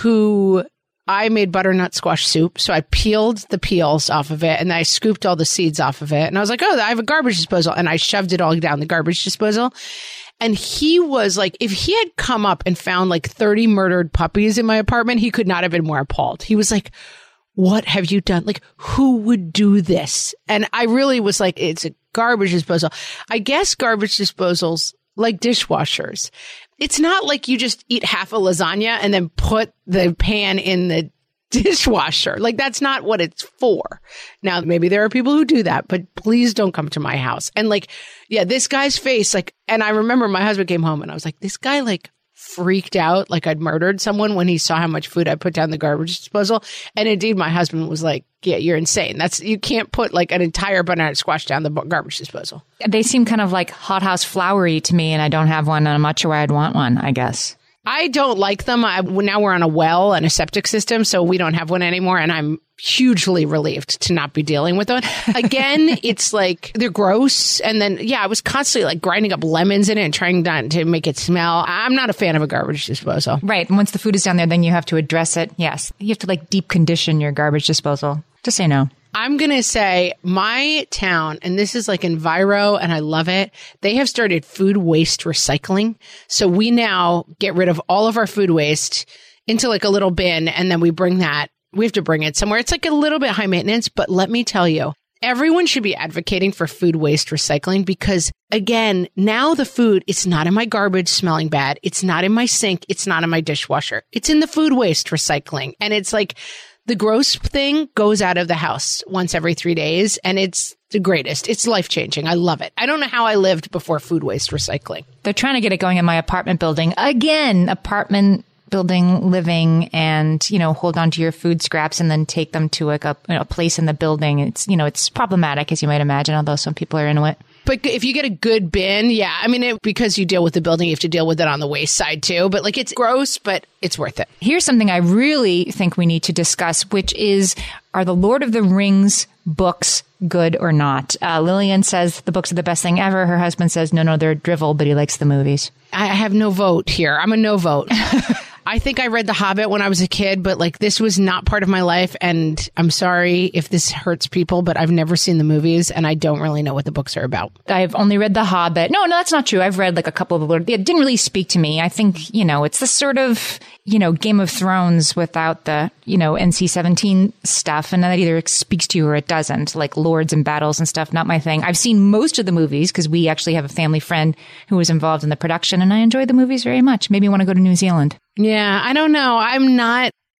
who I made butternut squash soup. So I peeled the peels off of it and I scooped all the seeds off of it. And I was like, oh, I have a garbage disposal. And I shoved it all down the garbage disposal. And he was like, if he had come up and found like 30 murdered puppies in my apartment, he could not have been more appalled. He was like, what have you done? Like, who would do this? And I really was like, it's a garbage disposal. I guess garbage disposals, like dishwashers, it's not like you just eat half a lasagna and then put the pan in the dishwasher. Like, that's not what it's for. Now, maybe there are people who do that, but please don't come to my house. And like, yeah, this guy's face, like, and I remember my husband came home and I was like, this guy like freaked out like I'd murdered someone when he saw how much food I put down the garbage disposal. And indeed, my husband was like, yeah, you're insane. You can't put like an entire butternut squash down the garbage disposal. They seem kind of like hothouse flowery to me, and I don't have one, and I'm not sure why I'd want one, I guess. I don't like them. Now we're on a well and a septic system, so we don't have one anymore. And I'm hugely relieved to not be dealing with one. Again, it's like they're gross. And then, yeah, I was constantly like grinding up lemons in it and trying not to make it smell. I'm not a fan of a garbage disposal. Right. And once the food is down there, then you have to address it. Yes. You have to like deep condition your garbage disposal. Just say no. I'm going to say my town, and this is like Enviro, and I love it. They have started food waste recycling. So we now get rid of all of our food waste into like a little bin, and then we have to bring it somewhere. It's like a little bit high maintenance, but let me tell you, everyone should be advocating for food waste recycling because, again, now the food, it's not in my garbage smelling bad. It's not in my sink. It's not in my dishwasher. It's in the food waste recycling. And it's like, the gross thing goes out of the house once every 3 days, and it's the greatest. It's life-changing. I love it. I don't know how I lived before food waste recycling. They're trying to get it going in my apartment building. Again, apartment building living, and, you know, hold on to your food scraps and then take them to like a place in the building. It's, you know, it's problematic, as you might imagine, although some people are into it. But if you get a good bin, yeah, I mean, because you deal with the building, you have to deal with it on the waste side too. But like, it's gross, but it's worth it. Here's something I really think we need to discuss, which is, are the Lord of the Rings books good or not? Lillian says the books are the best thing ever. Her husband says, no, they're drivel, but he likes the movies. I have no vote here. I'm a no vote. I think I read The Hobbit when I was a kid, but like this was not part of my life. And I'm sorry if this hurts people, but I've never seen the movies and I don't really know what the books are about. I've only read The Hobbit. No, that's not true. I've read like a couple of the Lord. It didn't really speak to me. I think, you know, it's the sort of, you know, Game of Thrones without the, you know, NC-17 stuff. And that either speaks to you or it doesn't, like lords and battles and stuff. Not my thing. I've seen most of the movies because we actually have a family friend who was involved in the production and I enjoyed the movies very much. Maybe I want to go to New Zealand. Yeah, I don't know. I'm not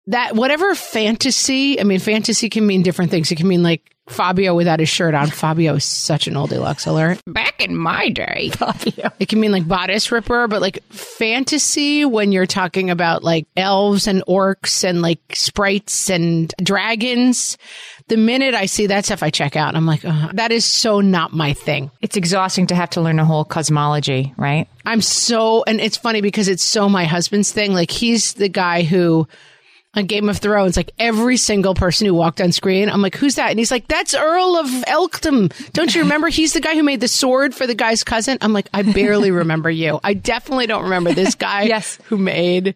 that whatever fantasy, I mean, fantasy can mean different things. It can mean like Fabio without his shirt on. Fabio is such an old deluxe alert. Back in my day, Fabio. It can mean like bodice ripper, but like fantasy when you're talking about like elves and orcs and like sprites and dragons. The minute I see that stuff, I check out. I'm like, that is so not my thing. It's exhausting to have to learn a whole cosmology, right? And it's funny because it's so my husband's thing. Like he's the guy who on Game of Thrones, like every single person who walked on screen, I'm like, who's that? And he's like, that's Earl of Elkdom. Don't you remember? He's the guy who made the sword for the guy's cousin. I'm like, I barely remember you. I definitely don't remember this guy Yes. who made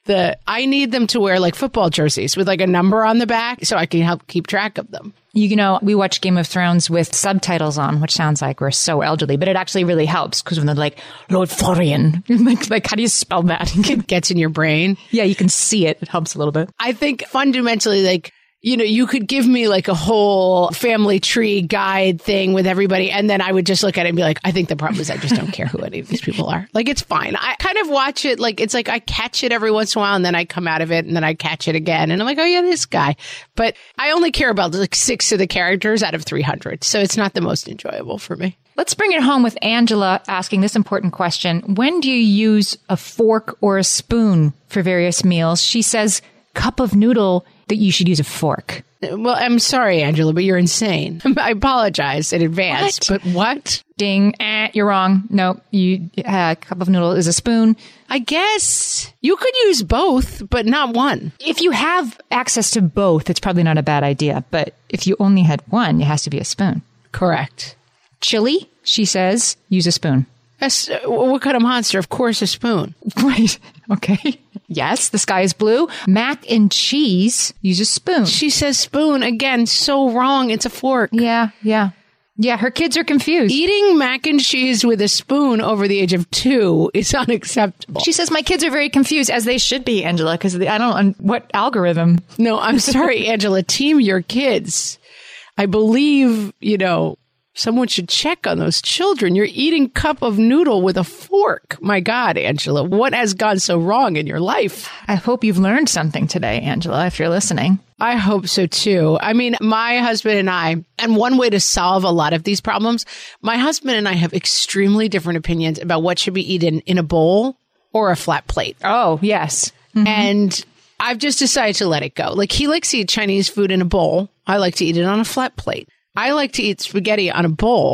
I need them to wear like football jerseys with like a number on the back so I can help keep track of them. You know, we watch Game of Thrones with subtitles on, which sounds like we're so elderly, but it actually really helps because when they're like, Lord Florian, like, how do you spell that? It gets in your brain. Yeah, you can see it. It helps a little bit. I think fundamentally, like, you know, you could give me like a whole family tree guide thing with everybody, and then I would just look at it and be like, I think the problem is I just don't care who any of these people are. Like, it's fine. I kind of watch it like, it's like I catch it every once in a while, and then I come out of it, and then I catch it again, and I'm like, oh yeah, this guy. But I only care about like 6 of the characters out of 300, so it's not the most enjoyable for me. Let's bring it home with Angela asking this important question. When do you use a fork or a spoon for various meals? She says, cup of noodle, that you should use a fork. Well, I'm sorry, Angela, but you're insane. I apologize in advance. What? But what? Ding. You're wrong. No, a cup of noodle is a spoon. I guess you could use both, but not one. If you have access to both, it's probably not a bad idea. But if you only had one, it has to be a spoon. Correct. Chili, she says, use a spoon. What kind of monster? Of course, a spoon. Right. Okay. Yes, the sky is blue. Mac and cheese, use a spoon. She says spoon. Again, so wrong. It's a fork. Yeah. Her kids are confused. Eating mac and cheese with a spoon over the age of 2 is unacceptable. She says my kids are very confused, as they should be, Angela, because I don't what algorithm. No, I'm sorry, Angela. Team your kids. I believe, someone should check on those children. You're eating cup of noodle with a fork. My God, Angela, what has gone so wrong in your life? I hope you've learned something today, Angela, if you're listening. I hope so, too. I mean, my husband and I, and one way to solve a lot of these problems, my husband and I have extremely different opinions about what should be eaten in a bowl or a flat plate. Oh, yes. Mm-hmm. And I've just decided to let it go. Like, he likes to eat Chinese food in a bowl. I like to eat it on a flat plate. I like to eat spaghetti only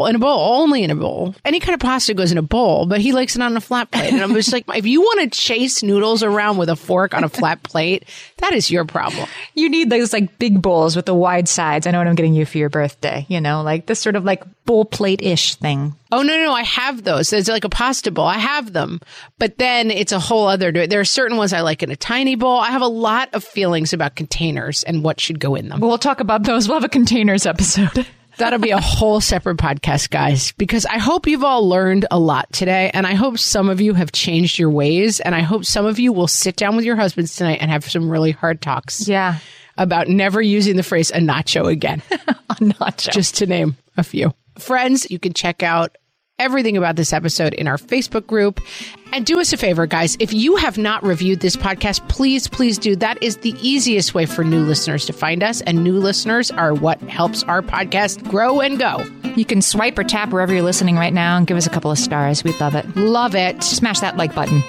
in a bowl. Any kind of pasta goes in a bowl, but he likes it on a flat plate. And I'm just like, if you want to chase noodles around with a fork on a flat plate, that is your problem. You need those like big bowls with the wide sides. I know what I'm getting you for your birthday, like this sort of like bowl plate-ish thing. Oh, no, I have those. There's like a pasta bowl. I have them. But then it's a whole other, there are certain ones I like in a tiny bowl. I have a lot of feelings about containers and what should go in them. We'll talk about those. We'll have a containers episode. That'll be a whole separate podcast, guys, because I hope you've all learned a lot today. And I hope some of you have changed your ways. And I hope some of you will sit down with your husbands tonight and have some really hard talks. Yeah. About never using the phrase a nacho again. A nacho. Just to name a few. Friends, you can check out everything about this episode in our Facebook group. And do us a favor, guys. If you have not reviewed this podcast, please do. That is the easiest way for new listeners to find us. And new listeners are what helps our podcast grow and go. You can swipe or tap wherever you're listening right now and give us a couple of stars. We'd love it. Love it. Smash that like button.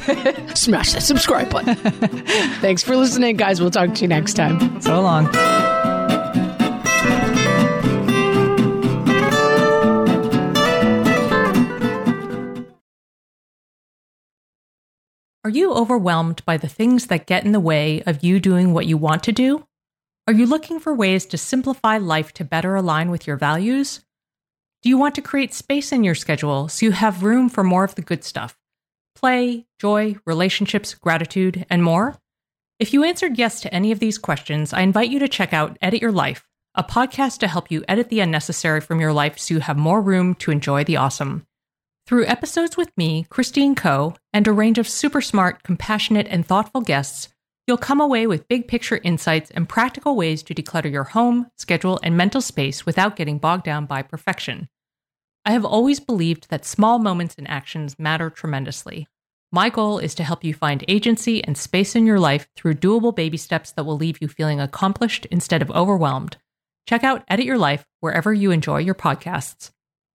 Smash that subscribe button. Thanks for listening, guys. We'll talk to you next time. So long. Are you overwhelmed by the things that get in the way of you doing what you want to do? Are you looking for ways to simplify life to better align with your values? Do you want to create space in your schedule so you have room for more of the good stuff? Play, joy, relationships, gratitude, and more? If you answered yes to any of these questions, I invite you to check out Edit Your Life, a podcast to help you edit the unnecessary from your life so you have more room to enjoy the awesome. Through episodes with me, Christine Coe, and a range of super smart, compassionate, and thoughtful guests, you'll come away with big picture insights and practical ways to declutter your home, schedule, and mental space without getting bogged down by perfection. I have always believed that small moments and actions matter tremendously. My goal is to help you find agency and space in your life through doable baby steps that will leave you feeling accomplished instead of overwhelmed. Check out Edit Your Life wherever you enjoy your podcasts.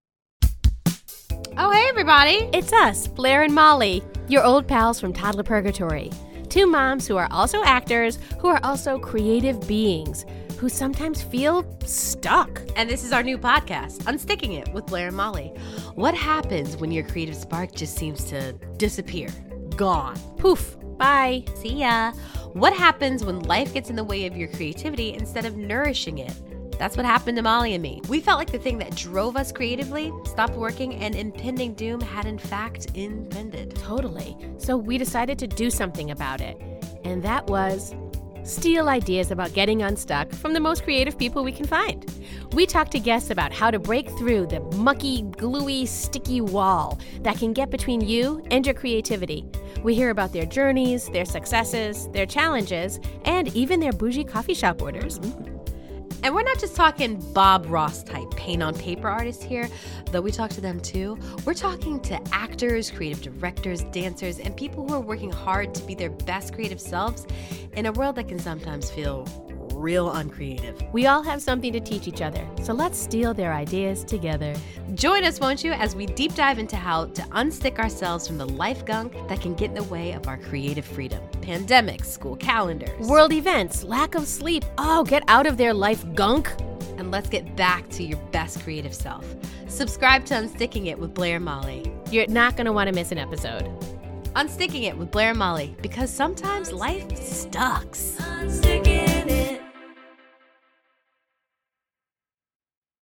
Oh, hey, everybody. It's us, Blair and Molly, your old pals from Toddler Purgatory. Two moms who are also actors, who are also creative beings, who sometimes feel stuck. And this is our new podcast, Unsticking It with Blair and Molly. What happens when your creative spark just seems to disappear? Gone. Poof. Bye. See ya. What happens when life gets in the way of your creativity instead of nourishing it? That's what happened to Molly and me. We felt like the thing that drove us creatively stopped working and impending doom had in fact impended. Totally. So we decided to do something about it. And that was steal ideas about getting unstuck from the most creative people we can find. We talk to guests about how to break through the mucky, gluey, sticky wall that can get between you and your creativity. We hear about their journeys, their successes, their challenges, and even their bougie coffee shop orders. And we're not just talking Bob Ross type paint on paper artists here, though we talk to them too. We're talking to actors, creative directors, dancers, and people who are working hard to be their best creative selves in a world that can sometimes feel real uncreative. We all have something to teach each other, so let's steal their ideas together. Join us, won't you, as we deep dive into how to unstick ourselves from the life gunk that can get in the way of our creative freedom. Pandemics, school calendars, world events, lack of sleep. Oh, get out of their life gunk. And let's get back to your best creative self. Subscribe to Unsticking It with Blair and Molly. You're not going to want to miss an episode. Unsticking It with Blair and Molly, because sometimes life sucks. Unsticking